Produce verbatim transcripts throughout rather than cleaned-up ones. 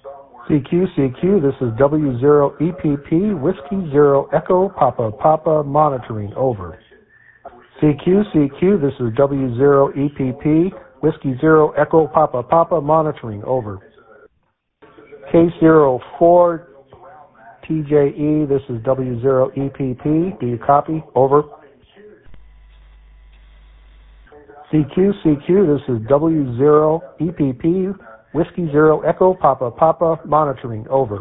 C Q, C Q, this is W zero E P P, Whiskey Zero Echo Papa Papa monitoring, over. C Q, C Q, this is W zero E P P, Whiskey Zero Echo Papa Papa monitoring, over. K zero four T J E, this is W zero E P P, do you copy? Over. C Q, C Q, this is W zero E P P, Whiskey Zero Echo Papa Papa monitoring, over.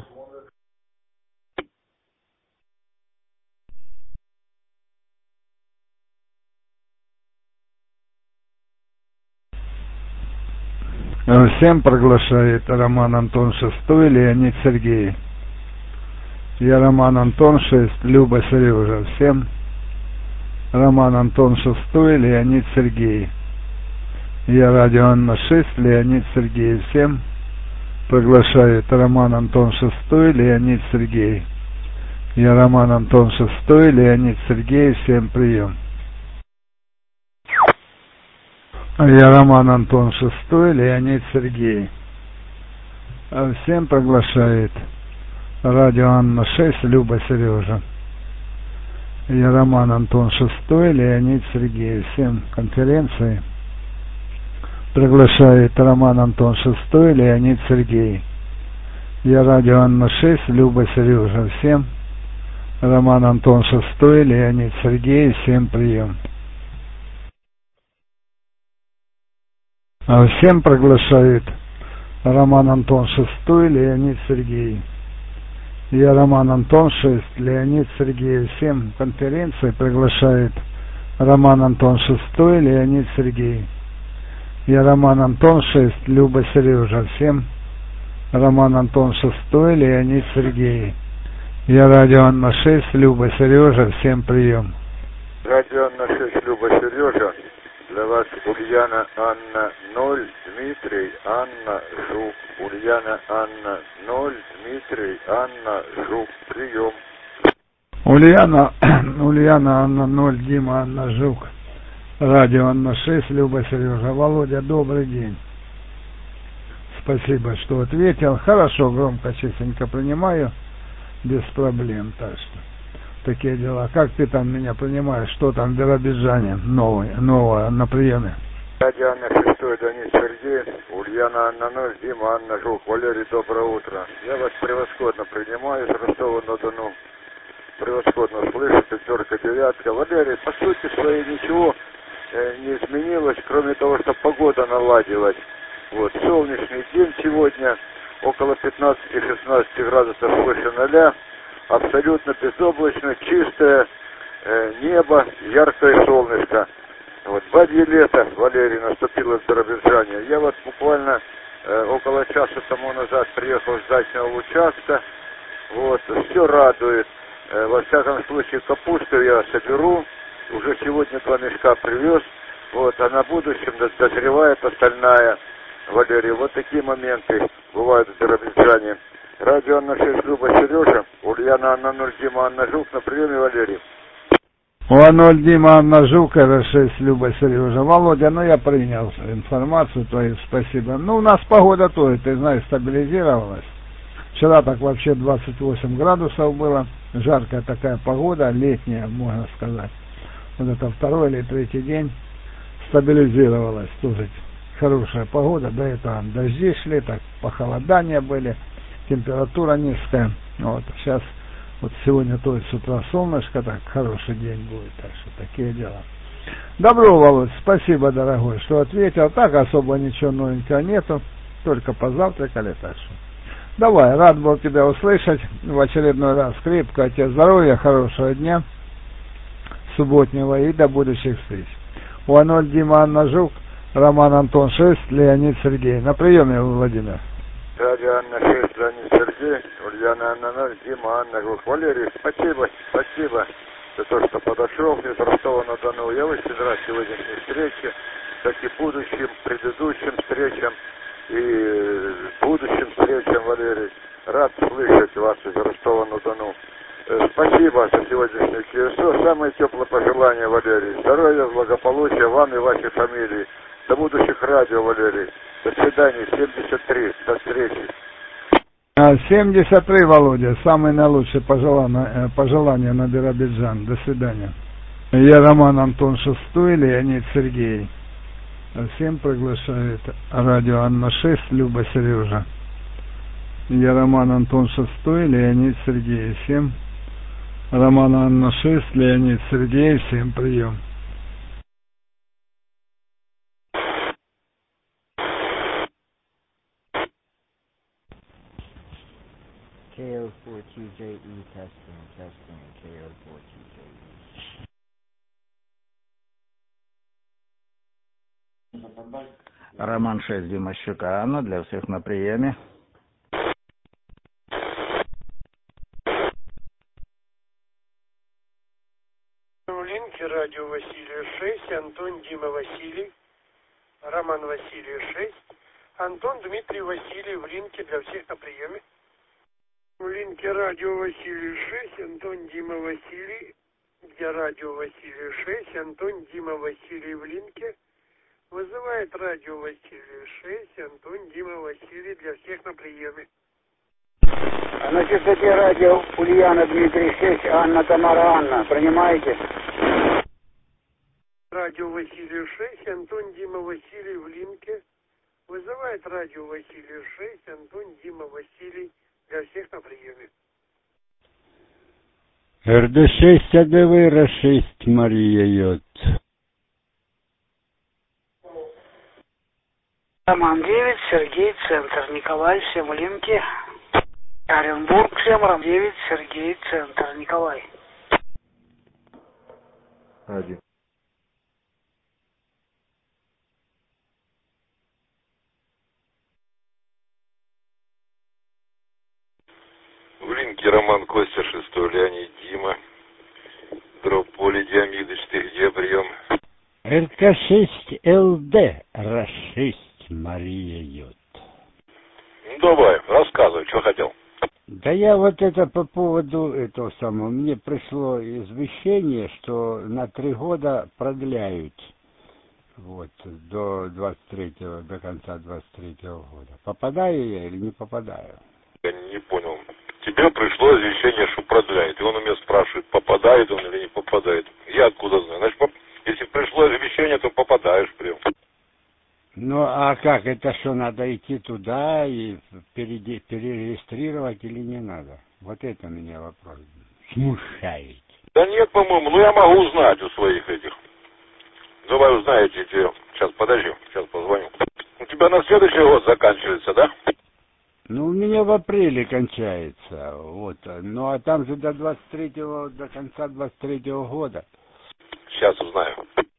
Всем приглашает Роман Антон шестой, Леонид Сергей. Я Роман Антон шесть, Люба Сережа. Всем Роман Антон шестой, Леонид Сергей. Я Радио Анна шесть, Леонид Сергей. Всем приглашает Роман Антон шестой, Леонид Сергей. Я Роман Антон шестой, Леонид Сергей. Всем прием. Я Роман Антон шестой, Леонид Сергей. Всем приглашает Радио Анна шесть, Люба Сережа. Я Роман Антон шестой, Леонид Сергей. Всем конференции приглашает Роман Антон шестой, Леонид Сергей. Я Радио Анна шесть, Люба Сережа. Всем Роман Антон шестой, Леонид Сергей. Всем прием. Всем приглашает Роман Антон шестой, Леонид Сергей. Я Роман Антон шесть, Леонид Сергей. Всем конференции приглашает Роман Антон шестой, Леонид Сергей. Я Роман Антон шесть, Люба Сережа. Всем Роман Антон шестой, Леонид Сергей. Я Радио Анна шесть, Люба Сережа. Всем прием. Радио Анна шесть, Люба Сережа. Для вас Ульяна Анна ноль, Дмитрий Анна Жук. Ульяна Анна ноль, Дмитрий Анна Жук. Прием. Ульяна, Ульяна Анна ноль, Дима Анна Жук. Радио Анна шесть, Люба Сережа. Володя, добрый день. Спасибо, что ответил. Хорошо, громко, честненько принимаю. Без проблем, так что. Такие дела. Как ты там меня понимаешь, что там в Биробиджане новое, новое на приеме? Радио Анна шестой, Леонид Сергей, Ульяна Анна ноль, Дима Анна Жук. Валерий, доброе утро. Я вас превосходно принимаю с Ростова-на-Дону. Превосходно слышу, пятерка, девятка. Валерий, по сути своей ничего э, не изменилось, кроме того, что погода наладилась. Вот, солнечный день сегодня, около пятнадцати-шестнадцати градусов выше ноля. Абсолютно безоблачно, чистое э, небо, яркое солнышко. Вот, бабье лето, Валерий, наступило в Биробиджане. Я вот буквально э, около часа тому назад приехал с дачного участка. Вот, все радует. Э, во всяком случае, капусту я соберу. Уже сегодня два мешка привез. Вот, а на будущем дозревает остальная. Валерий, вот такие моменты бывают в Биробиджане. Радио Анна шесть, Люба Сережа, Ульяна Анна ноль, Дима Анна Жук, на приеме, Валерий. О, ноль, Дима Анна Жук, эр шесть, Люба Сережа. Володя, ну я принял информацию твою, спасибо. Ну, у нас погода тоже, ты знаешь, стабилизировалась. Вчера так вообще двадцать восемь градусов было, жаркая такая погода, летняя, можно сказать. Вот это второй или третий день стабилизировалась, тоже хорошая погода, до этого дожди шли, так похолодания были. Температура низкая. Вот сейчас, вот сегодня тоже с утра солнышко, так хороший день будет, так что такие дела. Добро, Володь, спасибо, дорогой, что ответил. Так особо ничего новенького нету, только позавтракали, так что. Давай, рад был тебя услышать в очередной раз. Крепкого тебе здоровья, хорошего дня субботнего и до будущих встреч. У ноль, Дима Анна Жук, Роман Антон шесть, Леонид Сергей. На приеме, Владимир. Радио Анна шесть, Леонид Сергей, Ульяна Анна ноль, Дима Анна Жук. Валерий, спасибо, спасибо за то, что подошел мне с Ростова-на-Дону. Я очень рад сегодняшней встрече, как и будущим, предыдущим встречам и будущим встречам, Валерий. Рад слышать вас из Ростова-на-Дону. Спасибо за сегодняшнее КСО. Самые теплые пожелания, Валерий. Здоровья, благополучия вам и вашей фамилии. До будущих радио, Валерий. До свидания. семьдесят три. До встречи. Да, семьдесят три, Володя. Самые наилучшие пожелания, пожелания на Биробиджан. До свидания. Я Роман Антон Шестой, Леонид Сергей. Всем приглашает радио Анна шесть, Люба Сережа. Я Роман Антон Шестой, Леонид Сергей. Всем Роман Анна шесть, Леонид Сергей. Всем прием. K O four T J E testing, testing, K O four T J E. Роман шесть, Димощука Анна, для всех на приеме. В линке радио Василий шесть, Антон Дима Василий, Роман Василий шесть, Антон Дмитрий Василий в линке для всех на приеме. В линке радио Василий шесть, Антон Дима Василий, где радио Василий шесть, Антон Дима Василий в линке. Вызывает радио Василий шесть, Антон Дима Василий для всех на приеме. На частоте радио Ульяна Дмитрий шесть, Анна Тамара Анна. Принимаете? Радио Василий шесть, Антон Дима Василий в линке. Вызывает радио Василий шесть, Антон Дима Василий для всех на приеме. эр дэ шесть, АДВ шесть, Мария Йод. Роман девять, Сергей, Центр, Николай, всем в линке. Оренбург, всем, Роман девять, Сергей, Центр, Николай. Один. В линке Роман Костя шестой, Леонид Дима. Дроп Поле Диамидыч, ты где, прием? эр ка шесть, эл дэ шесть, Мария Йод. Ну давай, рассказывай, что хотел. Да я вот это по поводу этого самого, мне пришло извещение, что на три года продляют, вот, до двадцать третьего, до конца двадцать третьего года. Попадаю я или не попадаю? Я не понял. Тебе пришло извещение, что продляет, и он у меня спрашивает, попадает он или не попадает. Я откуда знаю? Значит, поп... если пришло извещение, то попадаешь прям. Ну, а как, это что, надо идти туда и переди, перерегистрировать или не надо? Вот это меня вопрос смущает. Да нет, по-моему, ну я могу узнать у своих этих. Давай узнаете, тебе. Сейчас, подожди, сейчас позвоню. У тебя на следующий год заканчивается, да? Ну, у меня в апреле кончается, вот. Ну, а там же до двадцать третьего, до конца двадцать третьего года. Сейчас узнаю.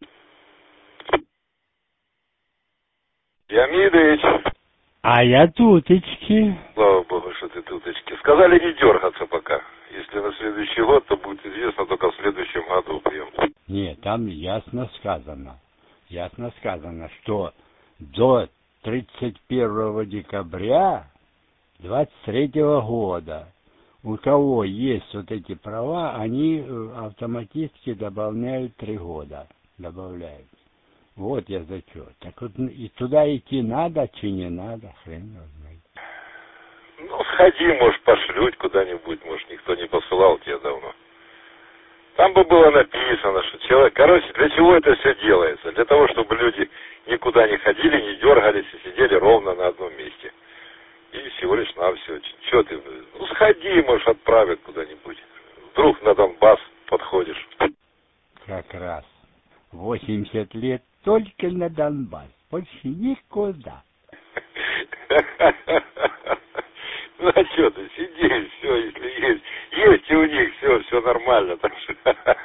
Диамидыч. А я туточки. Слава богу, что ты туточки. Сказали не дергаться пока. Если на следующий год, то будет известно только в следующем году прием. Нет, там ясно сказано. Ясно сказано, что до тридцать первого декабря двадцать третьего года у кого есть вот эти права, они автоматически добавляют три года. Добавляют. Вот я за что. Так вот и туда идти надо, чи не надо, хрен его знает. Ну, сходи, может, пошлють куда-нибудь, может, никто не посылал тебя давно. Там бы было написано, что человек... Короче, для чего это все делается? Для того, чтобы люди никуда не ходили, не дергались и сидели ровно на одном месте. И всего лишь навсего. Че ты? Ну, сходи, может, отправят куда-нибудь. Вдруг на Донбасс подходишь. Как раз. восемьдесят лет только на Донбасс. Больше никуда. Ну, а что ты, сиди, все, если есть. Есть и у них все, все нормально. Так что...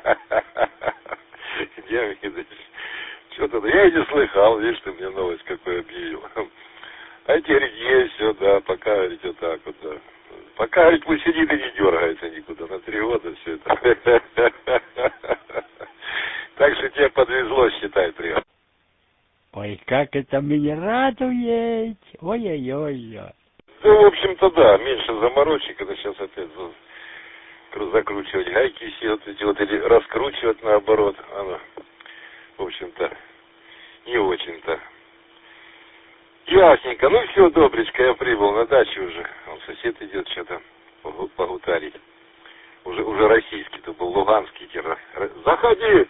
Что-то, я и не слыхал, видишь, ты мне новость какую объявил. А теперь есть все, да, пока, говорит, вот так вот, да. Пока, говорит, пусть сидит и не дергается никуда. На три года все это. Так что тебе подвезло, считай, прием. Ой, как это меня радует! Ой-ой-ой! Ну, в общем-то, да, меньше заморочек, это сейчас опять закручивать гайки все вот эти вот, или раскручивать наоборот, оно, в общем-то, не очень-то. Ясненько, ну все, добречко, я прибыл на дачу уже, вот сосед идет что-то погутарить. Уже, уже российский, то был луганский. Заходи!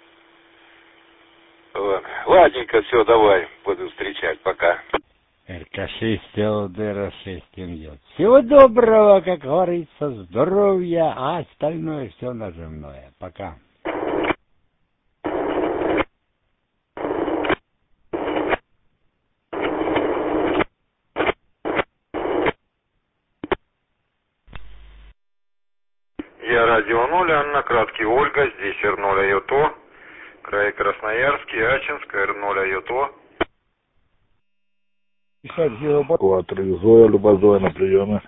Вот. Ладненько, все, давай, буду встречать, пока. эр ка шесть эл дэ эр шесть идет. Всего доброго, как говорится, здоровья, а остальное все нажимное. Пока. Я радио ноль, Анна, краткий Ольга, здесь эр ноль АЙОТО, край Красноярский, Ачинск, эр ноль АЙОТО. Кватро Зоя, Любозоя на приеме.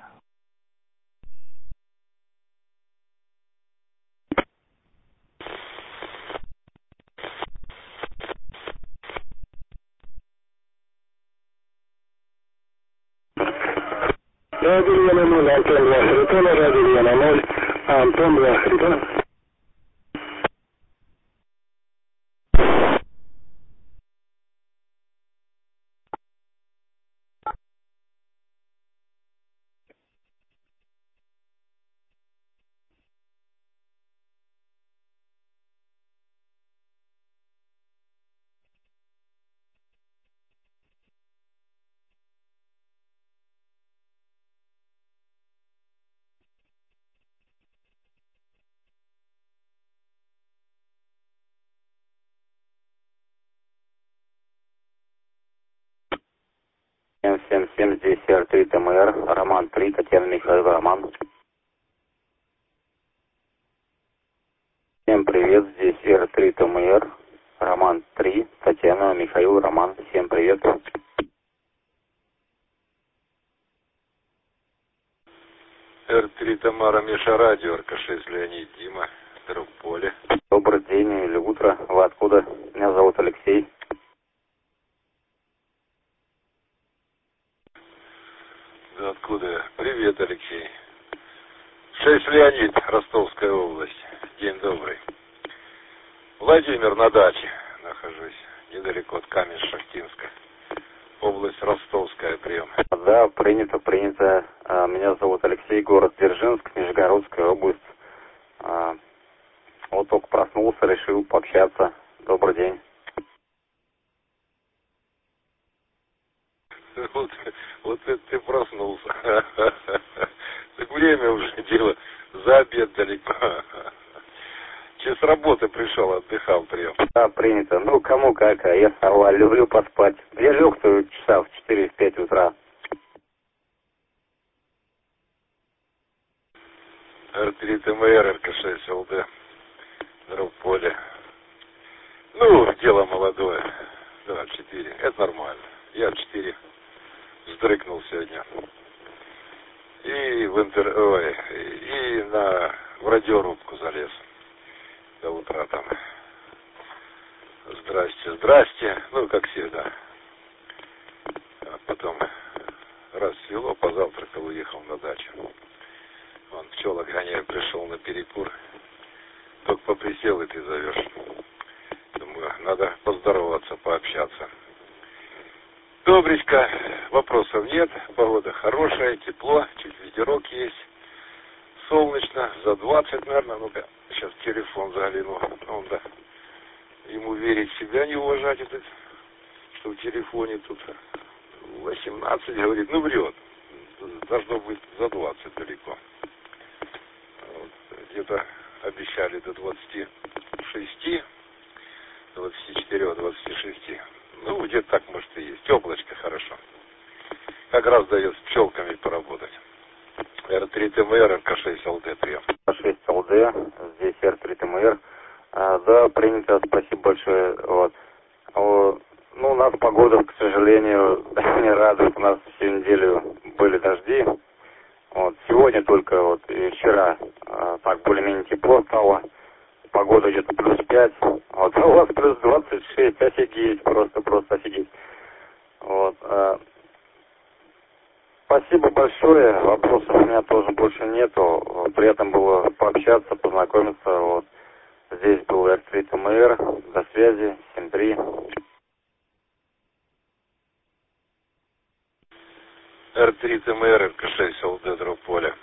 Радио ноль, Антон два Харитона, радио ноль, Антон два Харитона. семь семь семь, здесь эр три тэ эм эр, Роман три, Татьяна Михаил, Роман. Всем привет, здесь эр три тэ эм эр, Роман три, Татьяна Михаил, Роман. Всем привет. эр три Тамара, Миша, радио, эр ка шесть Леонид, Дима, друг Поле. Добрый день или утро. Вы откуда? Меня зовут Алексей. Да откуда я? Привет, Алексей. шесть Леонид, Ростовская область. День добрый. Владимир, на даче нахожусь, недалеко от Камень-Шахтинска. Область Ростовская, прием. Да, принято, принято. Меня зовут Алексей, город Дзержинск, Нижегородская область. Вот только проснулся, решил пообщаться. Добрый день. Вот, вот это ты проснулся. Так время уже дело, за обед далеко. Че с работы пришел, отдыхал прием. Да, принято. Ну, кому как, а я сова, люблю поспать. Я лег часа в четыре-пять утра. эр три тэ эм эр, эр ка шесть эл дэ, друг Поле. Ну, дело молодое. Да, четыре. Это нормально. Я в четыре вздрыкнул сегодня. И в интер... Ой, и на... в радиорубку залез. До утра там. Здрасте, здрасте. Ну, как всегда. А потом рассвело, позавтракал, уехал на дачу. Он пчелок гоняя, пришел на перекур. Только поприсел, и ты зовешь. Думаю, надо поздороваться, пообщаться. Добречко, вопросов нет, погода хорошая, тепло, чуть ветерок есть, солнечно, за двадцать, наверное, ну-ка, сейчас телефон загляну, он, да, ему верить в себя не уважать, этот, что в телефоне тут восемнадцать, говорит, ну врет, должно быть за двадцать далеко. Вот, где-то обещали до двадцати шести, двадцати четырёх, двадцати шести. Ну, где-то так, может, и есть. Облачко хорошо. Как раз дает с пчелками поработать. эр три тэ эм эр, эр ка шесть эл дэ, прием. эр ка шесть эл дэ, здесь эр три тэ эм эр. А, да, принято, спасибо большое. Вот. О, ну, у нас погода, к сожалению, не радует. У нас всю неделю были дожди. Вот. Сегодня только, вот, и вчера, а, так, более-менее тепло стало. Погода где-то плюс пять. Вот, а у вас плюс двадцать шесть, офигеть, просто, просто офигеть. Вот. А, спасибо большое. Вопросов у меня тоже больше нету. Приятно было пообщаться, познакомиться. Вот. Здесь был эр три тэ эм эр. До связи. семь три. эр три тэ эм эр, эр ка шесть эл дэ Дрополя.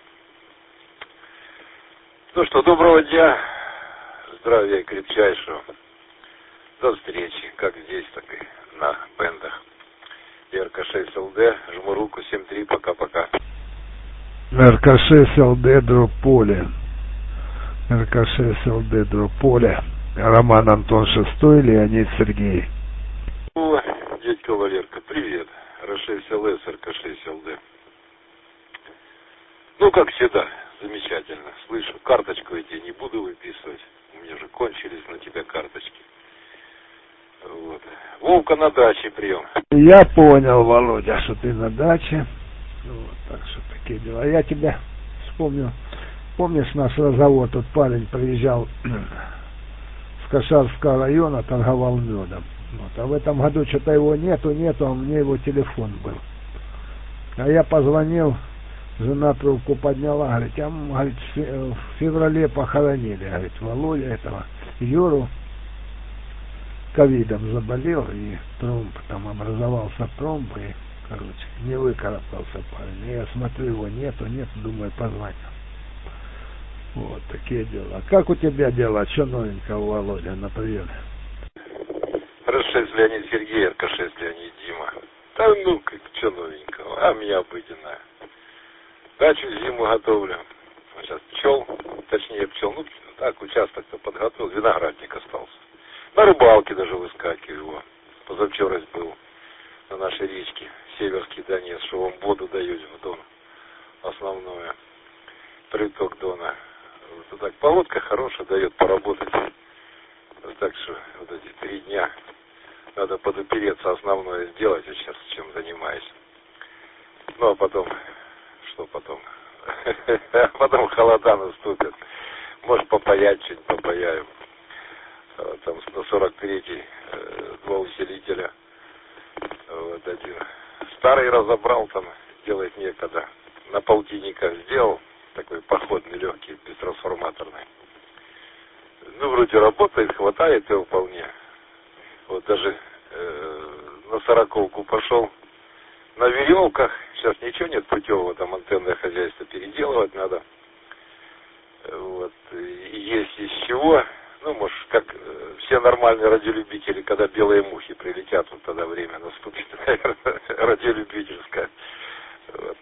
Ну что, доброго дня, здравия крепчайшего. До встречи, как здесь, так и на бендах. эр ка шесть эл дэ, жму руку, семь три, пока-пока. эр ка шесть эл дэ Дрополя. эр ка шесть эл дэ Дрополя. Роман Антон шестой, Леонид Сергей. О, дядька Валерка, привет. эр шесть эл эс, эр ка шесть эл дэ. Ну, как всегда, замечательно. Слышу, карточку я тебе не буду выписывать. У меня же кончились на тебя карточки. Вот. Вовка на даче прием. Я понял, Володя, что ты на даче. Вот, так что такие дела. Я тебя вспомнил. Помнишь наш разговор? Тут парень приезжал с Кашарского района, торговал медом. Вот. А в этом году что-то его нету, нету, а мне его телефон был. А я позвонил, жена трубку подняла, говорит, а, говорит, в феврале похоронили, говорит, Володя этого, Юру, ковидом заболел, и тромб, там образовался тромб, и, короче, не выкарабкался парень. И я смотрю, его нету, нету, думаю, позвоню. Вот такие дела. Как у тебя дела? Что новенького, Володя, на приеме? эр шесть Леонид Сергей, эр ка шесть Леонид Дима. Да ну, как, что новенького? А мне обыденное. Дачу зиму готовлю. Сейчас пчел, точнее пчел, ну так, участок-то подготовил, виноградник остался. На рыбалке даже выскакиваю. Позавчера был на нашей речке Северский Донец, что вам воду дают в Дон. Основное. Приток Дона. Вот так, погодка хорошая, дает поработать. Вот так что вот эти три дня надо подупереться, основное сделать, а сейчас чем занимаюсь. Ну а потом, что потом? Потом холода наступят. Может попаять, чуть попаяю. Там на сорок третий два усилителя. Вот один. Старый разобрал, там делать некогда. На полтинника сделал. Такой походный, легкий, бестрансформаторный. Ну, вроде работает, хватает его вполне. Вот даже э, на сороковку пошел на веревках. Сейчас ничего нет путевого, там антенное хозяйство переделывать надо. Вот. И есть из чего. Ну, может, как э, все нормальные радиолюбители, когда белые мухи прилетят, вот тогда время наступит, наверное, радиолюбительское. Вот.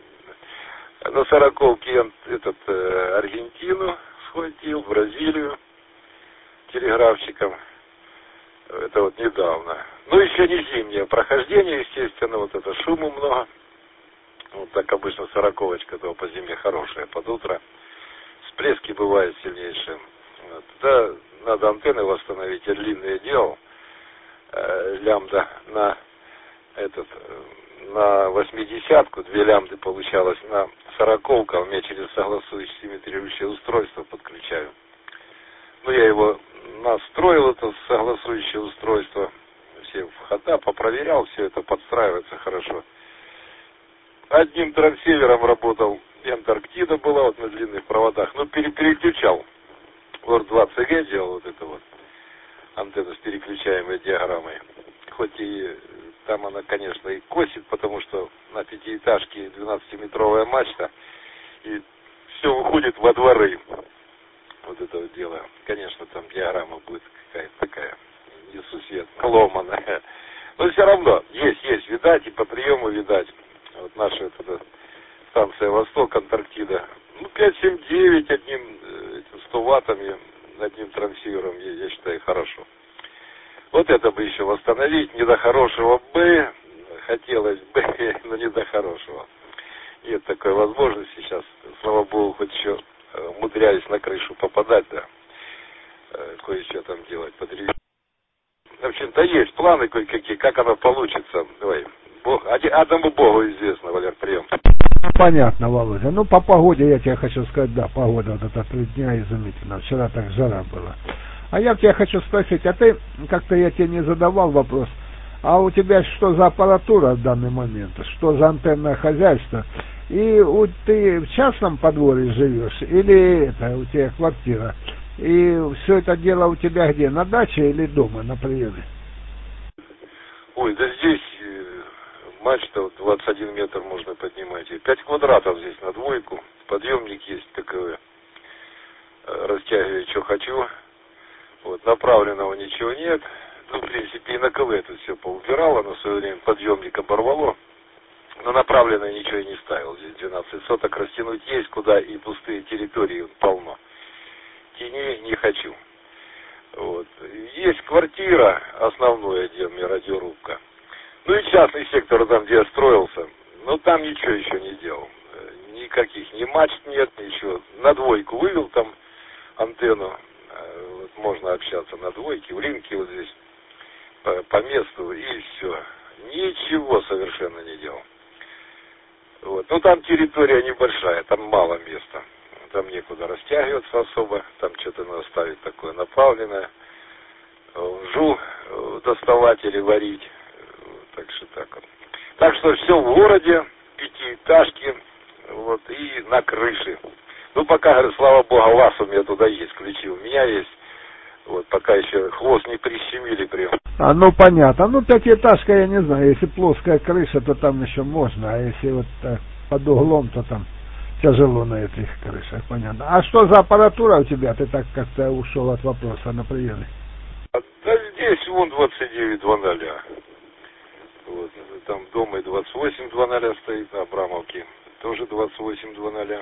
На сороковке этот э, Аргентину схватил, Бразилию телеграфчиком. Это вот недавно. Ну, еще не зимнее прохождение, естественно, вот это шуму много. Вот так обычно сороковочка, то по зиме хорошая, под утро. Всплески бывают сильнейшие. Вот. Да, надо антенны восстановить, я длинные делал. Э, лямбда на этот... на восьмидесятку, две лямбды получалось, на сороковка, у меня через согласующее симметрирующее устройство подключаю. Ну, я его настроил, это согласующее устройство, все входа, попроверял, все это подстраивается хорошо. Одним трансивером работал, Антарктида была вот на длинных проводах, но пере переключал. ор два цэ гэ делал вот это вот, антенну с переключаемой диаграммой. Хоть и там она, конечно, и косит, потому что на пятиэтажке двенадцатиметровая мачта, и все уходит во дворы. Вот это вот дело. Конечно, там диаграмма будет какая-то такая несусветная, ломаная. Но все равно, есть, есть, видать, и по приему видать. Вот наша эта станция Восток, Антарктида. Ну, пять семь девять одним этим сто ваттами, одним трансивером, я, я считаю, хорошо. Вот это бы еще восстановить, не до хорошего бы, хотелось бы, но не до хорошего. Нет такой возможности сейчас, слава богу, хоть еще умудряюсь на крышу попадать, да, кое-что там делать, подрезать. В общем-то, есть планы кое-какие, как оно получится. Ой, бог, одному богу известно, Валер, прием. Понятно, Володя. Ну, по погоде я тебе хочу сказать, да, погода вот это три дня изумительно. Вчера так жара была. А я тебя хочу спросить, а ты, как-то я тебе не задавал вопрос, а у тебя что за аппаратура в данный момент? Что за антенное хозяйство? И у, ты в частном подворье живешь или это у тебя квартира? И все это дело у тебя где? На даче или дома на приеме? Ой, да здесь мачта, двадцать один метр можно поднимать. И пять квадратов здесь на двойку. Подъемник есть КВ. Растягиваю, что хочу. Вот, направленного ничего нет. Ну, в принципе, и на КВ это все поубирало, но в свое время подъемник оборвало. Но направленное ничего и не ставил. Здесь двенадцать соток, растянуть есть куда, и пустые территории полно. Тени не хочу. Вот. Есть квартира, основное, где у меня радиорубка. Ну и частный сектор, там, где я строился. Но там ничего еще не делал. Никаких, ни мачт нет, ничего. На двойку вывел там антенну. Вот, можно общаться на двойке, в ринке вот здесь по, по месту, и все. Ничего совершенно не делал. Вот. Ну там территория небольшая, там мало места. Там некуда растягиваться особо. Там что-то надо ставить такое направленное. Лжу доставать или варить. Так что так вот. Так что все в городе, пятиэтажки, вот, и на крыше. Ну, пока, говорю, слава богу, вас у меня туда есть, ключи у меня есть. Вот, пока еще хвост не прищемили прям. А, ну, понятно. Ну, пятиэтажка, я не знаю, если плоская крыша, то там еще можно, а если вот так, под углом, то там тяжело на этих крышах, понятно. А что за аппаратура у тебя? Ты так как-то ушел от вопроса на приеме. А, да здесь вон двадцать девять два ноля. Вот, там дома и двадцать восемь два ноля стоит, на Абрамовке тоже двадцать восемь два ноля.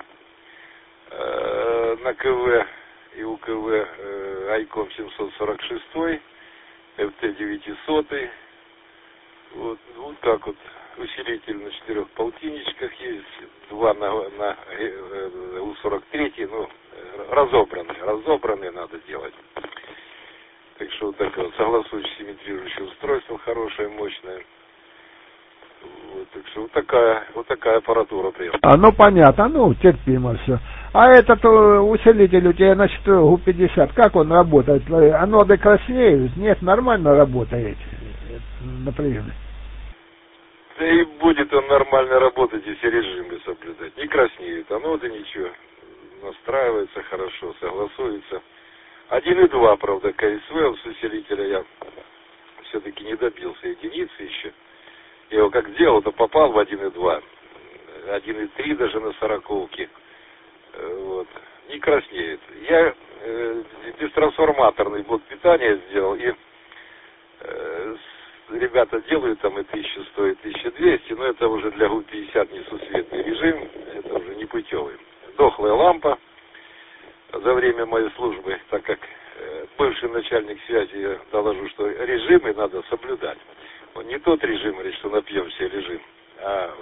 Э, на КВ и у КВ э, Айком семьсот сорок шесть, эф тэ девятьсот. Вот, вот так вот. Усилитель на четырех полтинничках есть, два на, на э, У сорок три, ну, разобранные, разобранные надо делать. Так что вот такое вот согласующее симметрирующее устройство, хорошее, мощное. Вот, так что вот такая, вот такая аппаратура прям. А, ну понятно, ну терпимо все. А этот усилитель у тебя на четыре У пятьдесят, как он работает? Аноды краснеют? Нет, нормально работает на приеме. Да и будет он нормально работать, если режимы соблюдать. Не краснеют аноды, ничего. Настраивается хорошо, согласуется. один и два, правда, КСВ с усилителя я все-таки не добился единицы еще. Я его как делал, то попал в один и два. один и три даже на сороковке. Вот. Не краснеет. Я э, бестрансформаторный блок питания сделал, и э, ребята делают там и тысяча сто, и тысяча двести, но это уже для Гу пятьдесят несусветный режим, это уже не путевый. Дохлая лампа за время моей службы, так как э, бывший начальник связи, я доложу, что режимы надо соблюдать. Вот не тот режим, что напьемся режим, а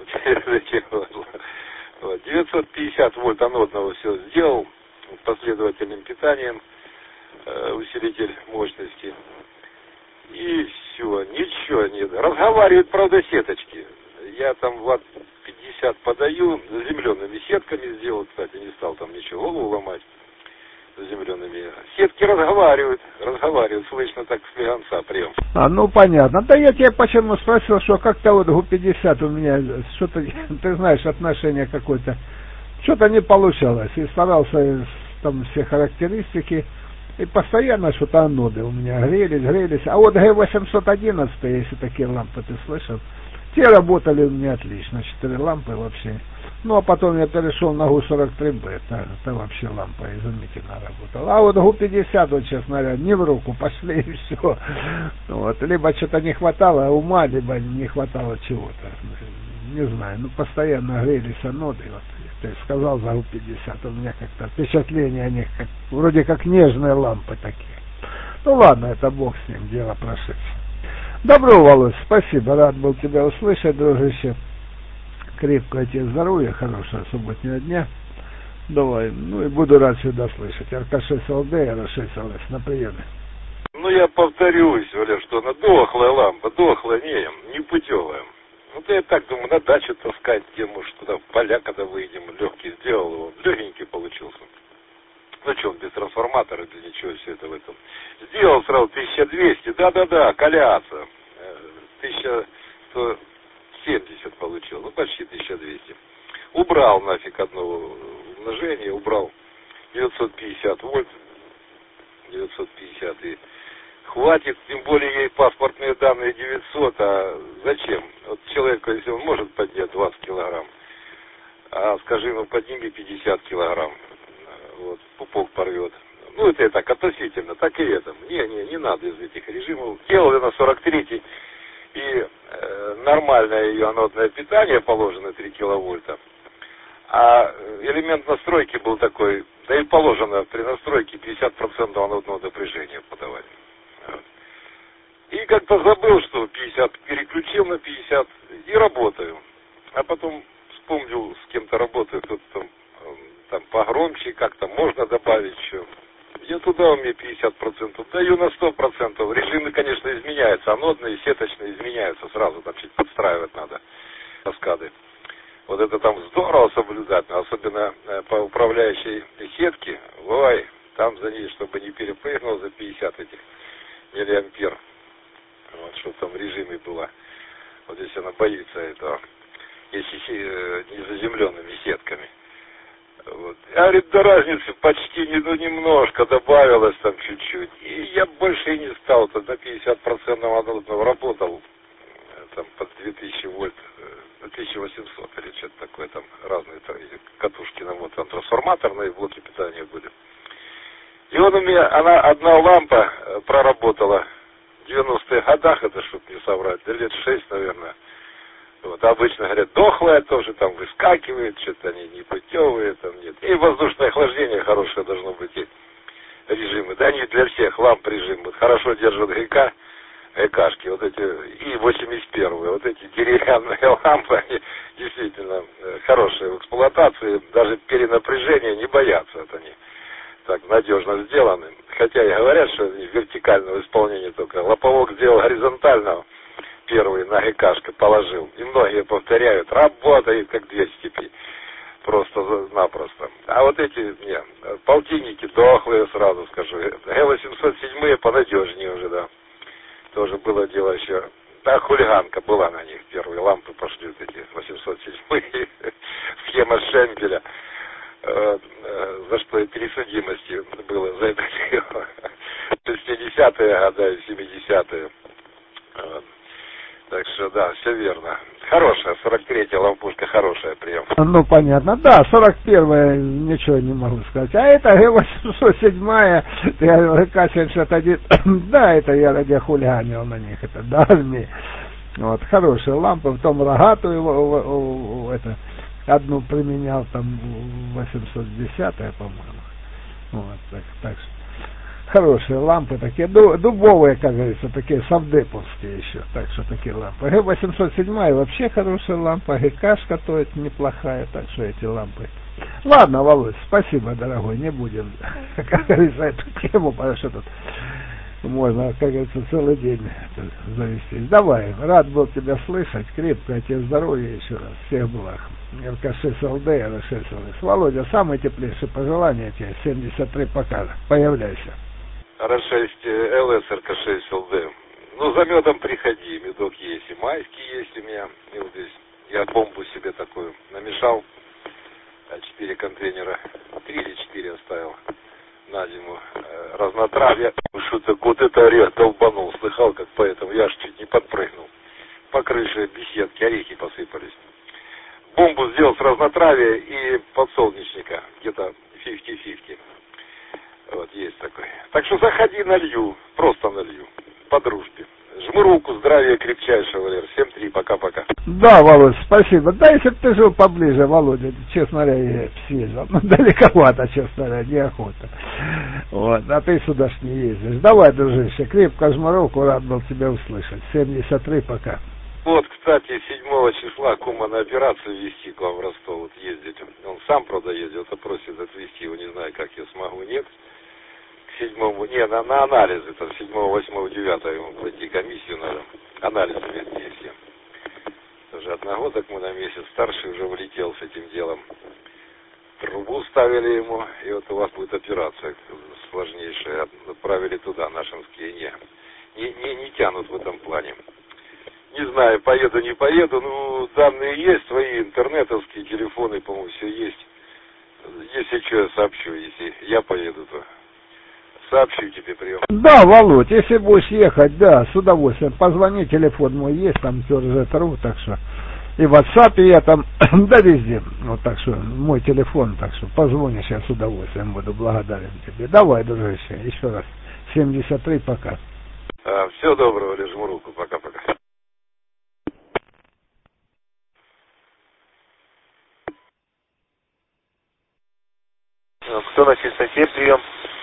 вот, девятьсот пятьдесят вольт анодного все сделал, последовательным питанием, э, усилитель мощности. И все, ничего нет. Разговаривают, правда, сеточки. Я там ватт пятьдесят подаю, заземленными сетками сделал, кстати, не стал там ничего голову ломать заземленными. Сетки разговаривают, разговаривают, слышно так с легонца прием. А, ну понятно. Да я тебя почему спросил, что как-то вот Гу пятьдесят у меня, что-то, ты знаешь, отношение какое-то, что-то не получалось. И старался там все характеристики. И постоянно что-то аноды у меня грелись, грелись. А вот Г восемьсот одиннадцать, если такие лампы ты слышал, те работали у меня отлично. Четыре лампы вообще. Ну, а потом я перешел на Гу сорок три Б. Это, это вообще лампа изумительно работала. А вот Гу пятьдесят, вот, честно говоря, не в руку пошли и все. Вот. Либо что-то не хватало ума, либо не хватало чего-то. Не знаю, ну, постоянно грелись аноды. Вот. Ты сказал за Гу пятьдесят, у меня как-то впечатление о них, как, вроде как нежные лампы такие. Ну ладно, это бог с ним, дело прошедшее. Добро, Володь, спасибо, рад был тебя услышать, дружище. Крепкого тебе здоровья, хорошего субботнего дня. Давай, ну и буду рад сюда слышать. эр ка шесть эл дэ, эр шесть эл эс на приеме. Ну я повторюсь, Валя, что она дохлая лампа, дохлая, не, не путевая. Вот я так думаю, на дачу таскать, где, может, туда в поля, когда выйдем, легкий сделал его, легенький получился. Ну что, он без трансформатора, для ничего все это в этом. Сделал сразу тысяча двести, да-да-да, коляться. тысяча сто семьдесят получил, ну почти тысяча двести. Убрал нафиг одно умножение, убрал девятьсот пятьдесят вольт, девятьсот пятьдесят, и хватит, тем более ей паспортные данные девятьсот, а зачем? Вот человеку, если он может поднять двадцать килограмм, а скажи ему, подними пятьдесят килограмм, вот, пупок порвет. Ну, это я так относительно, так и это. Не, не, не надо из этих режимов. Делали на сорок третий, и э, нормальное ее анодное питание положено три киловольта. А элемент настройки был такой, да и положено при настройке пятьдесят процентов анодного напряжения подавать. Вот. И как-то забыл, что пятьдесят, переключил на пятьдесят и работаю. А потом вспомнил, с кем-то работаю, кто-то там, там погромче, как-то можно добавить еще. Я туда у меня пятьдесят процентов даю на сто процентов. Режимы, конечно, изменяются. Анодные, сеточные изменяются сразу. Там чуть подстраивать надо каскады. Вот это там здорово соблюдать. Особенно по управляющей сетке. Ой, там за ней, чтобы не перепрыгнул за пятьдесят этих миллиампер. Вот, чтобы там в режиме было. Вот здесь она боится этого. Если не заземленными сетками. Вот. Я говорит, да разницы почти не, ну, немножко добавилось там чуть-чуть. И я больше и не стал. То на пятьдесят процентов анодного работал. Там под две тысячи вольт, тысяча восемьсот или что-то такое. Там разные там, катушки на вот, там трансформаторные блоки питания были. И он у меня, она, одна лампа проработала в девяностых годах, это чтоб не соврать, да лет шесть, наверное. Вот, обычно говорят, дохлая тоже, там выскакивает, что-то они не путевые, там нет. И воздушное охлаждение хорошее должно быть, и режимы. Да, не для всех, ламп режим. Вот, хорошо держат ГК, ГКшки, вот эти, и восемьдесят первые, вот эти деревянные лампы, они действительно хорошие в эксплуатации, даже перенапряжения не боятся, вот они так надежно сделаны. Хотя и говорят, что они вертикального исполнения только. Лоповок сделал горизонтального. Первый на ГКшка положил. И многие повторяют, работает как две степи. Просто-напросто. А вот эти, нет, полтинники дохлые, сразу скажу. Г восемьсот семь понадежнее уже, да. Тоже было дело еще. Да, хулиганка была на них. Первые лампы пошли, вот эти восемьсот семь схема Шенкеля. Э, э, за что и пересудимости было за это дело. шестидесятые годы и семидесятые. Вот. Так что, да, все верно. Хорошая, сорок третья лампушка хорошая прям. Ну, понятно, да, сорок первая, ничего не могу сказать. А это Г восемьсот семь, ГК семьдесят один, да, это я ради хулиганил на них, это до армии. Вот, хорошая лампа, в том рогатую, это, одну применял, там, восемьсот десятая, по-моему. Вот, так, так что. Хорошие лампы, такие дубовые, как говорится, такие совдеповские еще, так что такие лампы. Г восемьсот семь вообще хорошая лампа, ГКшка то это неплохая, так что эти лампы. Ладно, Володь, спасибо, дорогой, не будем, как говорится, эту тему, потому что тут можно, как говорится, целый день завестись. Давай, рад был тебя слышать, крепкое тебе здоровья еще раз, всех благ. эр ка шесть эл дэ, эр шесть эл эс. Володя, самые теплейшие пожелания тебе, семьдесят три пока, появляйся. эр шесть эл эс, эр ка шесть эл дэ. Ну, за медом приходи, медок есть, и майский есть у меня. И вот здесь я бомбу себе такую намешал. Четыре контейнера, три или четыре оставил на зиму. Разнотравье. Что-то вот это орех долбанул, слыхал, как поэтому я аж чуть не подпрыгнул. По крыше беседки орехи посыпались. Бомбу сделал с разнотравья и подсолнечника, где-то пятьдесят на пятьдесят. Вот, есть такой. Так что заходи, налью, просто налью, по дружбе. Жму руку, здравия крепчайшего, Валер. семь три, пока-пока. Да, Володь, спасибо. Да, если бы ты жил поближе, Володя, честно говоря, я съездил. Ну, далековато, честно говоря, неохота. Вот, а ты сюда ж не ездишь. Давай, дружище, крепко жму руку, рад был тебя услышать. семьдесят три, пока. Вот, кстати, седьмого числа кума на операцию везти к вам в Ростов, вот ездить. Он сам, правда, ездит, а просит отвезти его, не знаю, как я смогу, нет. К седьмому, не, на, на анализы, там, седьмого, восьмого, девятого ему пройти комиссию надо. Анализы везде все. Уже одногодок мы на месяц, старший уже влетел с этим делом. Трубу ставили ему, и вот у вас будет операция сложнейшая. Отправили туда, нашинские, не, не, не, не тянут в этом плане. Не знаю, поеду, не поеду, ну, данные есть, свои интернетовские телефоны, по-моему, все есть. Если что, я сообщу, если я поеду, то сообщу тебе прием. Да, Володь, если будешь ехать, да, с удовольствием. Позвони, телефон мой есть, там ТРЗ.ру, так что. И в WhatsApp я там, да везде. Вот так что, мой телефон, так что позвонишь, я с удовольствием буду благодарен тебе. Давай, дружище, еще раз. семьдесят три, пока. А, всего доброго, лежу руку, пока-пока. Кто на чистоте, прием?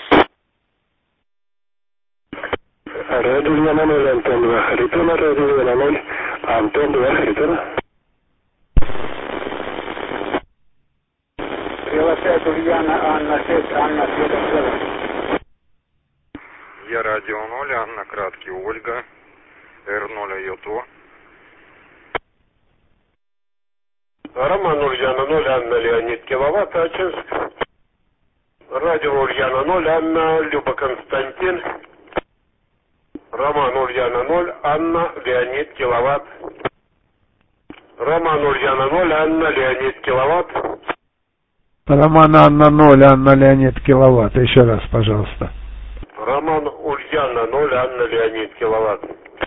Радио Ульяна ноль, Антон два Харитона, радио Ульяна ноль, Антон два Харитона. Стрела пять, Ульяна, Анна шесть, Анна шесть. Я радио ноль, Анна краткий, Ольга, Р ноль Йото. Роман Ульяна ноль, Анна Леонид Киловатт, Ачинск. Радио Ульяна ноль, Анна Люба Константин. Роман Ульяна ноль, Анна Леонид Киловатт. Роман Ульяна ноль, Анна Леонид Киловатт. Роман Анна ноль, Анна Леонид Киловатт. Еще раз, пожалуйста. Роман Ульяна ноль, Анна Леонид Киловатт.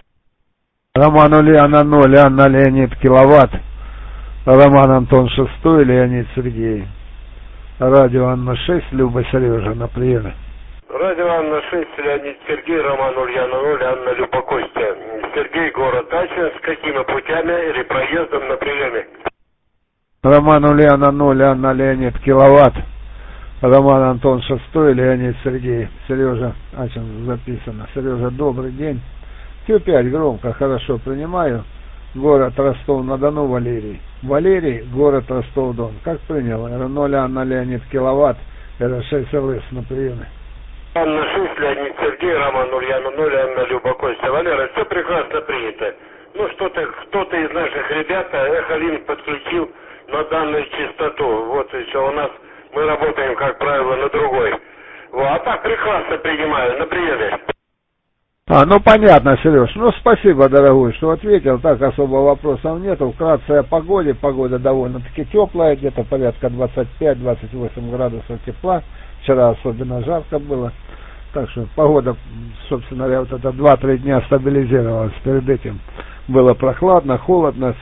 Роман Ульяна ноль, Анна Леонид Киловатт. Роман Антон шестой, Леонид Сергей. Радио Анна шесть, Люба Сережа на приеме. Радио Анна шесть, Леонид Сергей, Роман Ульяна ноль, Анна Люба Костя. Сергей, город Ачинск, с какими путями или проездом на приеме? Роман Ульяна ноль, Анна Леонид Киловатт. Роман Антон шестой, Леонид Сергей. Сережа, Ачинск записано. Сережа, добрый день. Q пять громко, хорошо принимаю. Город Ростов-на-Дону, Валерий. Валерий, город Ростов-Дон. Как принял? Р ноль, Анна Леонид Киловатт, Р шесть ЛС на приеме. Анна шесть, Леонид Сергей, Роман Ульяна ноль, Анна Люба Костя. Валера, все прекрасно принято. Ну, что-то, кто-то из наших ребят эхолинк подключил на данную частоту. Вот еще у нас, мы работаем, как правило, на другой. Вот, а так прекрасно принимаю, на приеме. А, ну понятно, Сереж. Ну спасибо, дорогой, что ответил. Так особо вопросов нету. Вкратце о погоде. Погода довольно-таки теплая, где-то порядка двадцать пять — двадцать восемь градусов тепла. Вчера особенно жарко было. Так что погода, собственно говоря, вот это два-три дня стабилизировалась. Перед этим было прохладно, холодно,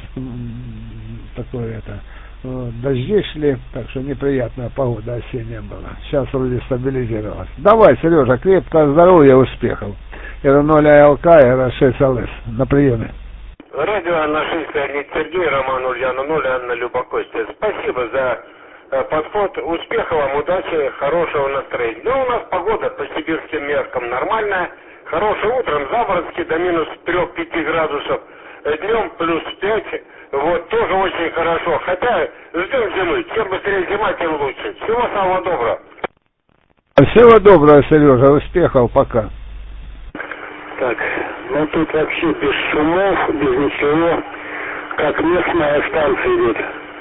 такое это, дожди шли, так что неприятная погода осенняя была. Сейчас вроде стабилизировалась. Давай, Сережа, крепкого здоровья, успехов. Р ноль АЛК, Р шесть ЛС на приеме. Радио Анна шесть, Леонид Сергей, Роман Ульяна ноль, Анна Люба Костя. Спасибо за э, подход. Успехов вам, удачи, хорошего настроения. Ну, у нас погода по сибирским меркам нормальная. Хорошее утром, заморозки до минус три-пять градусов. Днем плюс пять. Вот, тоже очень хорошо. Хотя ждем зимы. Чем быстрее зима, тем лучше. Всего самого доброго. Всего доброго, Сережа. Успехов. Пока. Так, ну тут вообще без шумов, без ничего, как местная станция идет.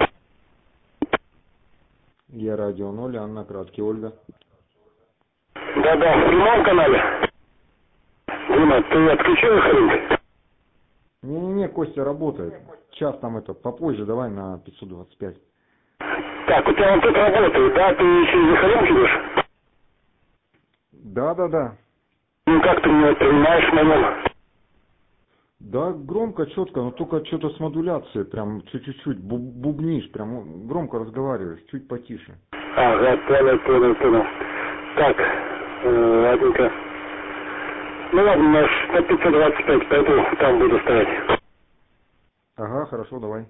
Я радио ноль, Анна краткий, Ольга. Да-да, в прямом канале. Дима, ты отключил их? Не-не-не, Костя работает. Час там это, попозже, давай на пятьсот двадцать пять. Так, у тебя он тут работает, да? Ты еще и Захаренко идешь? Да-да-да. Ну как ты меня понимаешь на нем? Да, громко, четко, но только что-то с модуляцией, прям чуть-чуть бубнишь, прям громко разговариваешь, чуть потише. Ага, понял, понял, понял. Так, э, ладненько. Ну ладно, наш на пятьсот двадцать пять, пойду там буду стоять. Ага, хорошо, давай.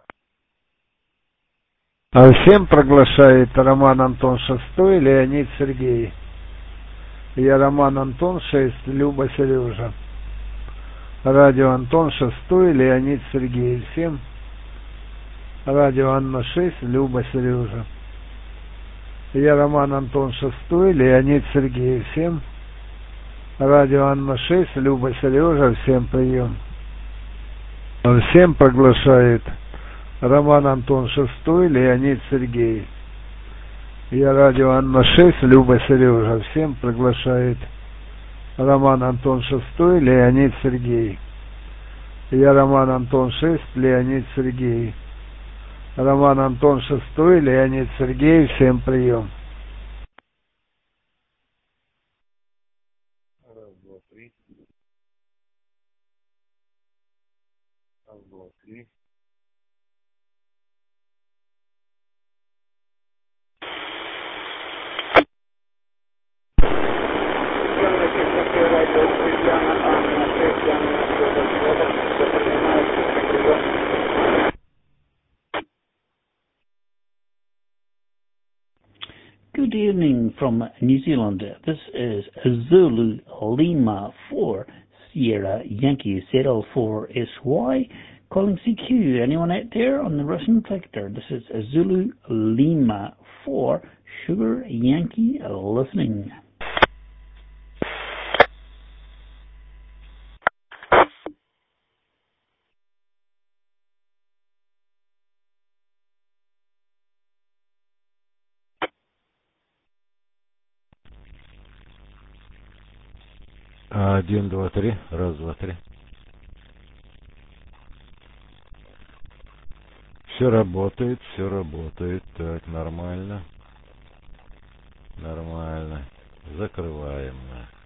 Всем приглашает Роман Антон шестой, Леонид Сергей. Я Роман Антон шесть, Люба Сережа. Радио Антон шестой, Леонид Сергей. Всем. Радио Анна шесть, Люба Сережа. Я Роман Антон шестой, Леонид Сергей. Всем. Радио Анна шесть, Люба Сережа. Всем прием. Всем приглашает Роман Антон шестой, Леонид Сергей. Я радио Анна шесть, Люба Сережа. Всем приглашает Роман Антон шестой, Леонид Сергей. Я Роман Антон шесть, Леонид Сергей. Роман Антон шестой, Леонид Сергей. Всем прием. Good evening from New Zealand. This is Zulu Lima four Sierra Yankee Settle four S Y calling C Q. Anyone out there on the Russian sector? This is Zulu Lima four Sugar Yankee listening. Один, два, три. Раз, два, три. Все работает, все работает. Так, нормально. Нормально. Закрываем.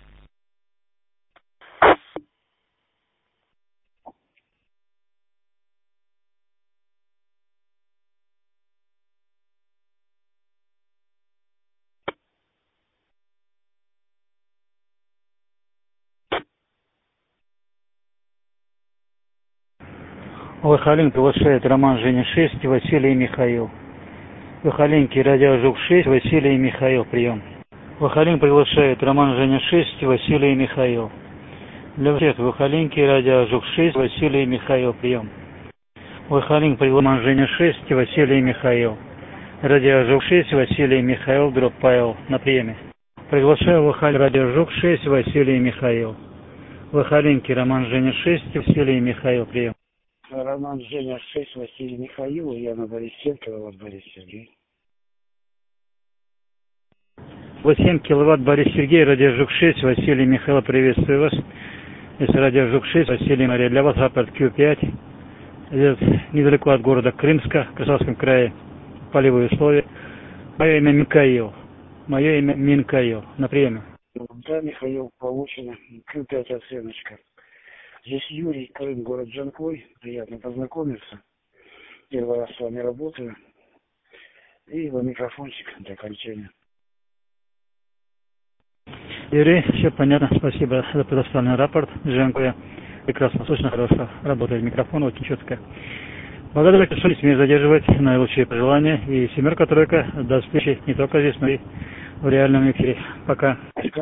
Выхолин приглашает Роман Женя шесть, Василий и Михаил. Выхолинки радио Жук шесть, Василий и Михаил, прием. Выхолин приглашает Роман Женя шесть, Василий и Михаил. Для всех Выхолинки радио Жук шесть, Василий и Михаил, прием. Выхолин приглашает Роман Женя шесть, Василий и Михаил. Радио Жук шесть, Василий и Михаил, дроп Павел, на приеме. Приглашаю Выхолин радио Жук шесть, Василий и Михаил. Выхолинки Роман Женя шесть, Василий и Михаил, прием. Роман Женя шесть, Василий Михаил, Яна Борис Киловатт, Борис Сергей. восемь киловатт Борис Сергей, радио Жук шесть, Василий Михаил, приветствую вас. Это радио Жук шесть, Василий Мария, для вас рапорт Q пять. Идет недалеко от города Крымска, в Краснодарском крае, полевые условия. Мое имя Михаил. Мое имя Минкаил. На приеме. Да, Михаил, получено. Q пять оценочка. Здесь Юрий, Крым, город Джанкой. Приятно познакомиться. Первый раз с вами работаю. И в микрофончик для окончания. Юрий, все понятно. Спасибо за предоставленный рапорт. Джанкой прекрасно слышно, хорошо работает микрофон, очень четко. Благодарю, что не смею задерживать. Наилучшие пожелания. И семерка, тройка. До встречи не только здесь, но и в реальном эфире. Пока.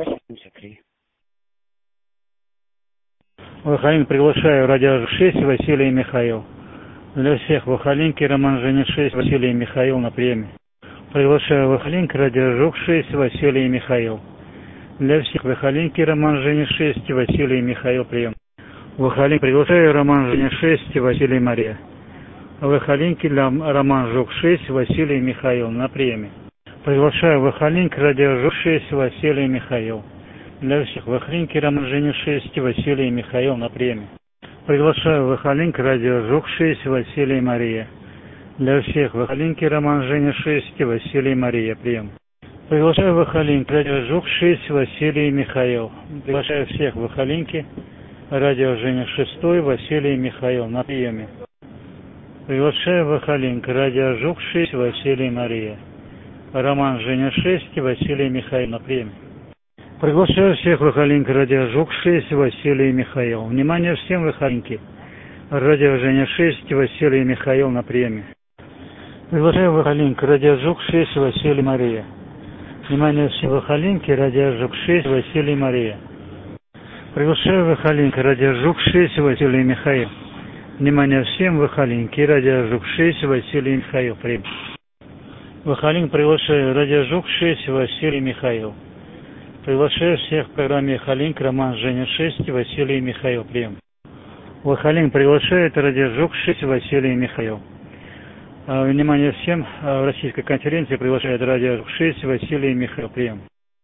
Выхолин приглашаю радио шесть, Василий и Михаил. Для всех Выхолинки Роман Женя шесть, Василий и Михаил на приеме. Приглашаю Выхолинки радио Жук шесть, Василий и Михаил. Для всех Выхолинки Роман Женя шесть, Василий и Михаил, прием. Выхолин приглашаю Роман Женя шесть, Василий и Мария. Выхолинки для Роман Жук шесть, Василий и Михаил на приеме. Приглашаю Выхолинки радио Жук шесть, Василий и Михаил. Для всех Выхолинки Роман Женя шесть, Василий и Михаил на приеме. Приглашаю Выхолинки радио Жук шесть, Василий и Мария. Для всех Выхолинки Роман Женя шесть, Василий и Мария, прием. Приглашаю Выхолинки радио Жук шесть, Василий и Михаил. Приглашаю всех Выхолинки радио Женя шесть, Василий и Михаил на приеме. Приглашаю Выхолинки радио Жук шесть, Василий и Мария. Роман Женя шесть, Василий и Михаил на приеме. Приглашаю всех Выхолинки радио Жук шесть, Василий и Михаил. Внимание всем Выхолинки радио Женя шесть, Василий и Михаил на приеме. Приглашаю Выхолинки радио Жук шесть, Василий и Мария. Внимание всем Выхолинки радио Жук шесть, Василий и Мария. Приглашаю Выхолинки радио Жук шесть, Василий и Михаил. Внимание всем Выхолинки радио Жук шесть, Василий и Михаил. Прием. Выхолин приглашаю радио Жук шесть, Василий и Михаил. Приглашаю всех в программе Выхолинки Роман Женя шесть, Василий и Михаил. Прием. Выхолин приглашает радио Жук шесть, Василий и Михаил. Внимание всем, в российской конференции приглашает радио Жук шесть, Василий и Михаил. Прием.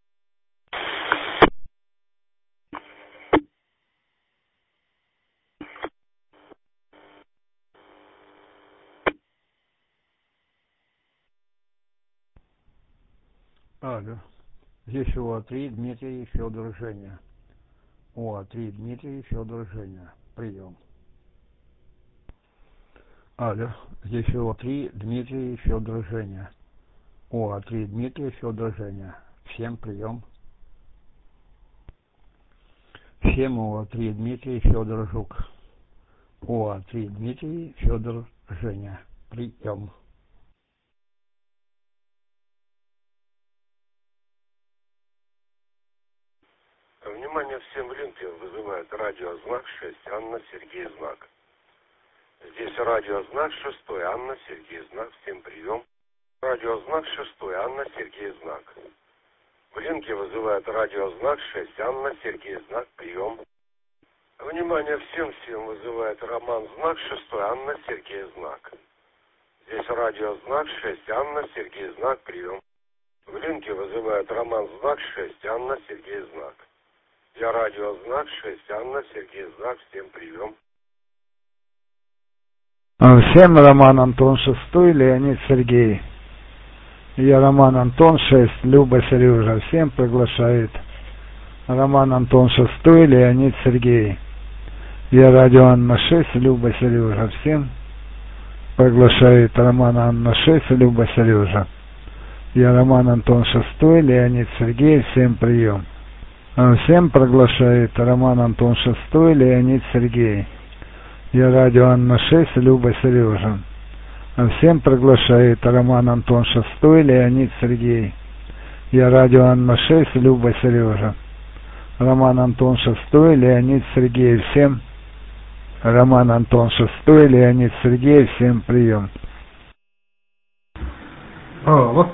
Алло. Здесь О три, Дмитрий, Федор, Женя. О три, Дмитрий, Федор, Женя. Прием. Алло. Здесь О три, Дмитрий, Федор, Женя. О три, Дмитрий, Федор, Женя. Всем прием. Всем О три, Дмитрий, Федор, Жук. О три, Дмитрий, Федор, Женя. Прием. всем в линке вызывает радиознак шесть, Анна, Сергей, знак. Здесь радиознак шестой, Анна, Сергей, знак. Всем прием. Радиознак шестой, Анна, Сергей, знак. В линке вызывает радиознак шесть, Анна, Сергей, знак. Прием. Внимание, всем-всем вызывает Роман, знак шестой, Анна, Сергей, знак. Здесь радиознак шесть, Анна, Сергей, знак. Прием. В линке вызывает Роман, знак шесть, Анна, Сергей, знак. Я радиознак шесть, Анна, Сергей, знак. Всем прием. Всем Роман Антон шестой, Леонид Сергей. Я Роман Антон шесть, Люба Сережа. Всем приглашает. Роман Антон шестой, Леонид Сергей. Я радио Анна шесть, Люба Сережа. Всем приглашает Роман Анна шесть, Люба Сережа. Я Роман Антон шестой, Леонид Сергей. Всем прием. Всем приглашает Роман Антон шестой, Леонид Сергей. Я радио Анна шесть, Люба Сережа. Всем приглашает Роман Антон шестой, Леонид Сергей. Я радио Анна шесть, Люба Сережа. Роман Антон шестой, Леонид Сергей. Всем Роман Антон шестой, Леонид Сергей. Всем прием. Алло.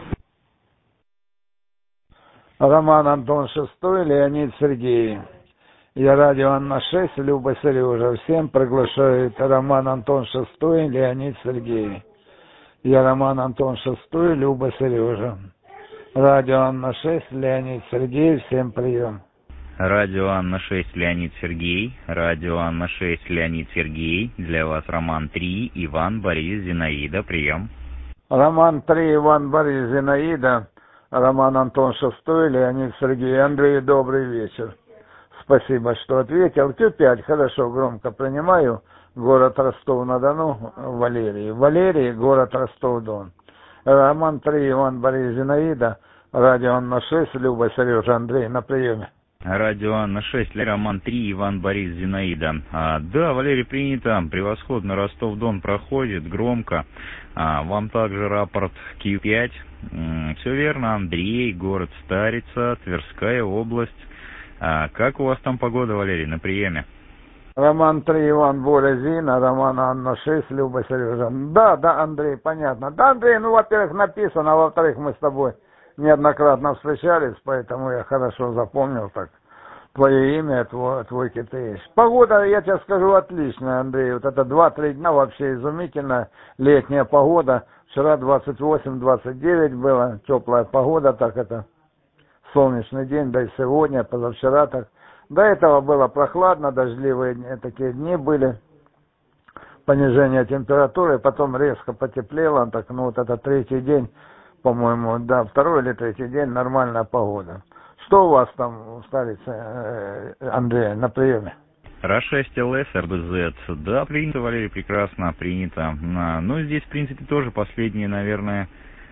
Роман Антон шестой, Леонид Сергей. Я радио Анна шесть, Люба Сережа. Всем приглашает Роман Антон шестой, Леонид Сергей. Я Роман Антон шестой, Люба Сережа. Радио Анна шесть, Леонид Сергей. Всем прием. Радио Анна шесть, Леонид Сергей. Радио Анна шесть, Леонид Сергей. Для вас Роман три, Иван, Борис, Зинаида. Прием. Роман три, Иван, Борис, Зинаида. Роман Антон шестой, Леонид Сергей. Андрей, добрый вечер. Спасибо, что ответил. Q пять, хорошо, громко принимаю. Город Ростов-на-Дону, Валерий. Валерий, город Ростов-Дон. Роман три, Иван, Борис, Зинаида. Радио Анна шесть, Люба, Сережа, Андрей, на приеме. Радио Анна шесть, Роман три, Иван, Борис, Зинаида. А, да, Валерий, принято. Превосходно. Ростов-Дон проходит громко. А, вам также рапорт Q пять. М-м, все верно, Андрей, город Старица, Тверская область. А, как у вас там погода, Валерий, на приеме? Роман три, Иван, Боря, Зина, Роман Анна шесть, Люба, Сережа. Да, да, Андрей, понятно. Да, Андрей, ну, во-первых, написано, а во-вторых, мы с тобой неоднократно встречались, поэтому я хорошо запомнил так твое имя, твой, твой китаец. Погода, я тебе скажу, отличная, Андрей. Вот это два-три дня вообще изумительная летняя погода. Вчера двадцать восемь - двадцать девять было, теплая погода, так это солнечный день, да и сегодня, позавчера так. До этого было прохладно, дождливые дни, такие дни были, понижение температуры, потом резко потеплело, так, ну вот это третий день, по-моему, да, второй или третий день нормальная погода. Что у вас там в столице, Андрей, на приеме? Ра шесть эл эс эр бэ зет. Да, принято, Валерий, прекрасно, принято. Ну, здесь, в принципе, тоже последние, наверное,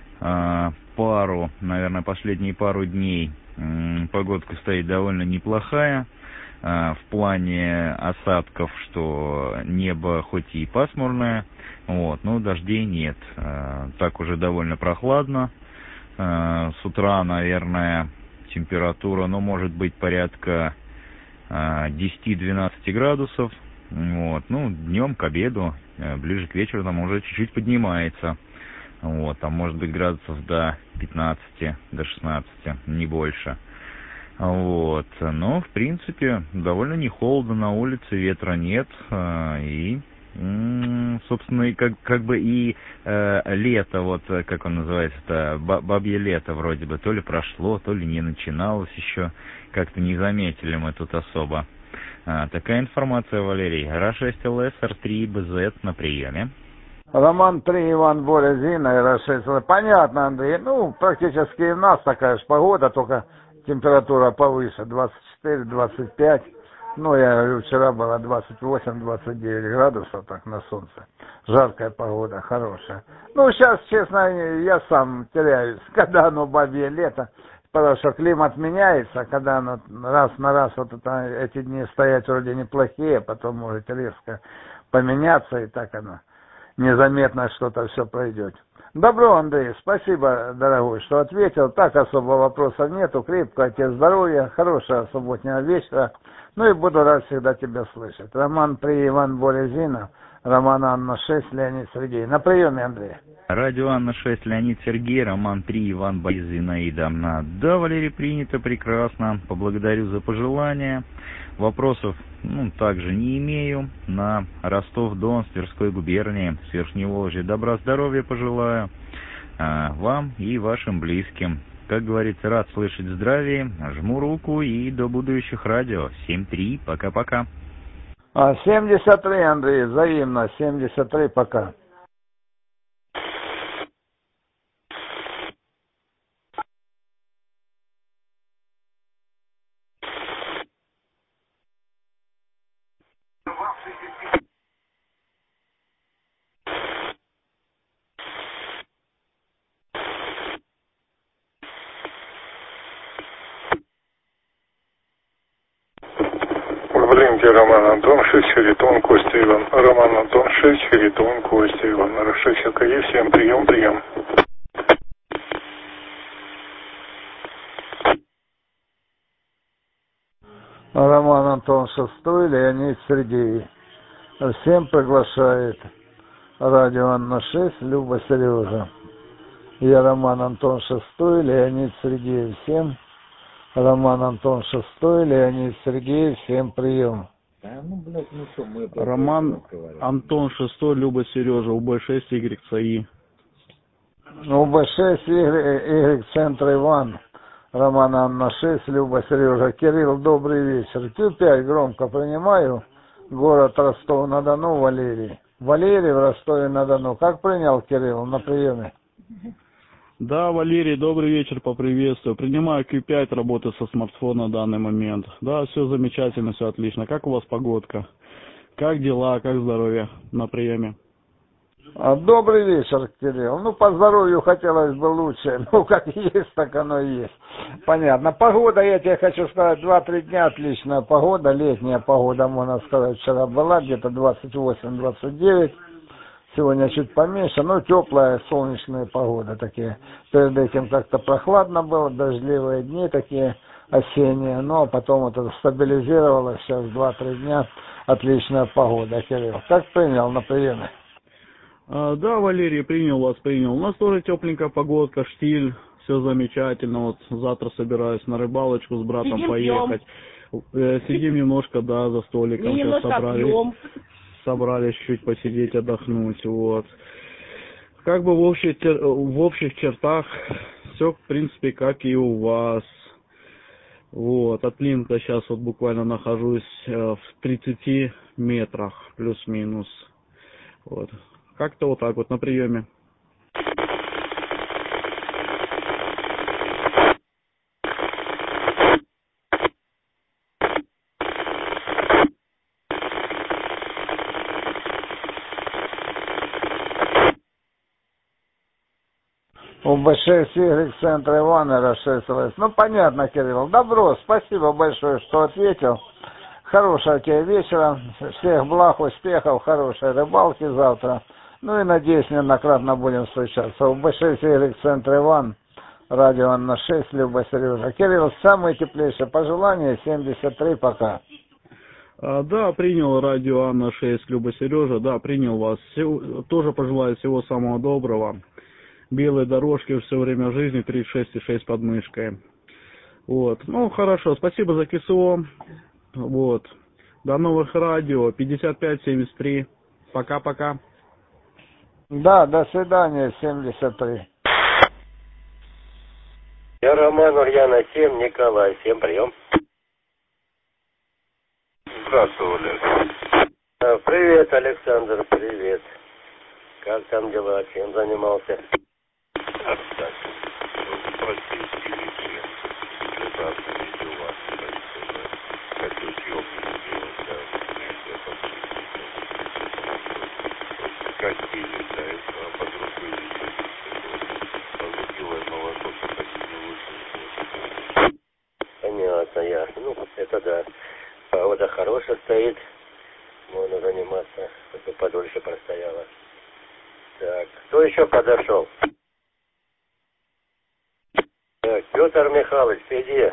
пару, наверное, последние пару дней погодка стоит довольно неплохая. В плане осадков, что небо хоть и пасмурное, вот, но дождей нет. Так уже довольно прохладно. С утра, наверное, температура, ну, может быть, порядка десять-двенадцать градусов. Вот, ну, днем к обеду, ближе к вечеру, там уже чуть-чуть поднимается. Вот, там может быть градусов до пятнадцати, до шестнадцати, не больше. Вот, но, в принципе, довольно не холодно на улице, ветра нет, и, собственно, и как, как бы и э, лето, вот, как он называется-то, бабье лето вроде бы, то ли прошло, то ли не начиналось еще, как-то не заметили мы тут особо. А, такая информация, Валерий. Ра шесть эл эс эр три бэ зет на приеме. Роман три, Иван, Боря, Зина, Ра шесть эл эс. Понятно, Андрей. Ну, практически и у нас такая же погода, только температура повыше, двадцать четыре - двадцать пять. Ну, я говорю, вчера было двадцать восемь - двадцать девять градусов, так, на солнце. Жаркая погода, хорошая. Ну, сейчас, честно, я сам теряюсь, когда оно бабье лето, потому что климат меняется, когда оно раз на раз, вот это, эти дни стоять вроде неплохие, потом может резко поменяться, и так оно незаметно что-то все пройдет. Добро, Андрей, спасибо, дорогой, что ответил. Так особо вопросов нету. Крепкого тебе здоровья, хорошего субботнего вечера. Ну и буду рад всегда тебя слышать. Роман три, Иван Борезина, Роман Анна шесть, Леонид Сергей. На приеме, Андрей. Радио Анна шесть, Леонид Сергей, Роман три, Иван Борезина и Дамна. Да, Валерий, принято, прекрасно. Поблагодарю за пожелания. Вопросов, ну, также не имею. На Ростов-Дон, Тверской губернии, с Верхневолжья. Добра, здоровья пожелаю а, вам и вашим близким. Как говорится, рад слышать здравия. Жму руку и до будущих радио. семь три, пока-пока. А, семьдесят три, Андрей, взаимно, семьдесят три, пока. Блинки Роман Антон шесть, Харитон Костя Иван. Роман Антон шесть, Харитон Костя Иван. Рашевся КЕ, всем прием, прием. Роман Антон шестой, Леонид Сергей. Всем приглашает радио Анна шесть, Люба Сережа. Я Роман Антон шестой, Леонид Сергей. Всем Роман Антон шестой, Леонид Сергей, всем прием. Да, ну, блядь, ну что, мы... Роман Антон шестой, Люба Сережа, УБ шесть, Y ЦАИ. УБ шесть, Y Центр Иван. Роман Анна шесть, Люба Сережа. Кирилл, добрый вечер. Q пять громко принимаю. Город Ростов-на-Дону, Валерий. Валерий в Ростове-на-Дону. Как принял Кирилл на приеме? Да, Валерий, добрый вечер, поприветствую. Принимаю Q пять, работаю со смартфона в данный момент. Да, все замечательно, все отлично. Как у вас погодка? Как дела, как здоровье на приеме? Добрый вечер, Кирилл. Ну, по здоровью хотелось бы лучше. Ну, как есть, так оно и есть. Понятно. Погода, я тебе хочу сказать, два-три дня отличная погода. Летняя погода, можно сказать, вчера была где-то двадцать восемь - двадцать девять. Сегодня чуть поменьше, но теплая, солнечная погода такие. Перед этим как-то прохладно было, дождливые дни такие осенние. Ну, а потом это стабилизировалось. Сейчас два-три дня отличная погода, Кирилл. Как принял на приеме? А, да, Валерий, принял вас, принял. У нас тоже тепленькая погодка, штиль, все замечательно. Вот завтра собираюсь на рыбалочку с братом Сидим, поехать. Э, Сидим немножко, да, за столиком. Мы Сейчас собрались, пьем. собрались чуть посидеть, отдохнуть, вот. Как бы в, общей, в общих чертах все, в принципе, как и у вас. Вот, от Линка сейчас вот буквально нахожусь в тридцати метрах, плюс-минус. Вот. Как-то вот так вот на приеме. УБ шесть, Y Центр Ивана, расширилось. Ну, понятно, Кирилл. Добро, спасибо большое, что ответил. Хорошего тебе вечера. Всех благ, успехов, хорошей рыбалки завтра. Ну и надеюсь, неоднократно будем встречаться. УБ шесть, Y Центр Иван, радио Анна шесть, Люба Сережа. Кирилл, самые теплейшие пожелания, семьдесят три, пока. А, да, принял радио Анна шесть, Люба Сережа, да, принял вас. Всего, тоже пожелаю всего самого доброго. Белые дорожки все время жизни, тридцать шесть и шесть под мышкой. Вот, ну хорошо, спасибо за КСО. Вот, до новых радио, пятьдесят пять семьдесят три. Пока-пока. Да, до свидания, семьдесят три. Я Роман, Ульяна семь, Николай, всем прием. Здравствуй, Олег. Привет, Александр, привет. Как там дела, чем занимался? Отстань. Простите, лишние. Прекрасно видел вас, хочу съемки сделать, да. Как видели, да, это под рукой видели. Позабило молоко, хотите лучше. Понятно, ясно. Ну, это да. Погода хорошая стоит. Можно заниматься, хоть бы подольше простояла. Так, кто еще подошел? Так, Петр Михайлович, ты где?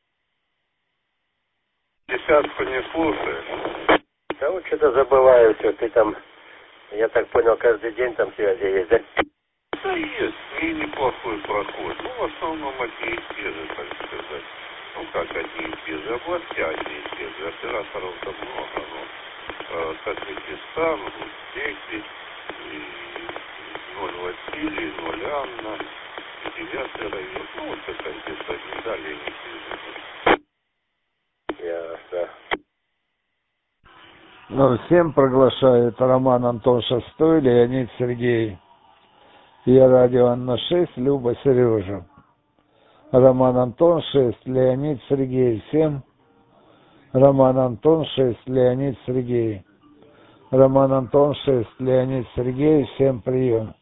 Десятку не слушаешь? Да вот что-то забываю все, ты там, я так понял, каждый день там связи есть, да? Да есть, и неплохой проход. Ну, в основном одни и те же, так сказать. Ну, как одни и те же, области одни и те же. Операторов-то много, но э, Таджикистан, Узбеки, и ноль Василий, ноль Анна, и девятый район. Ну, вот это где-то не далее не сильно. Ясно. Ну, всем приглашает Роман Антон шестой, Леонид Сергей. Я радио Анна шесть, Люба Сережа. Роман Антон шесть, Леонид Сергей. Всем Роман Антон шесть, Леонид Сергей. Роман Антон шесть, Леонид Сергей. Всем прием.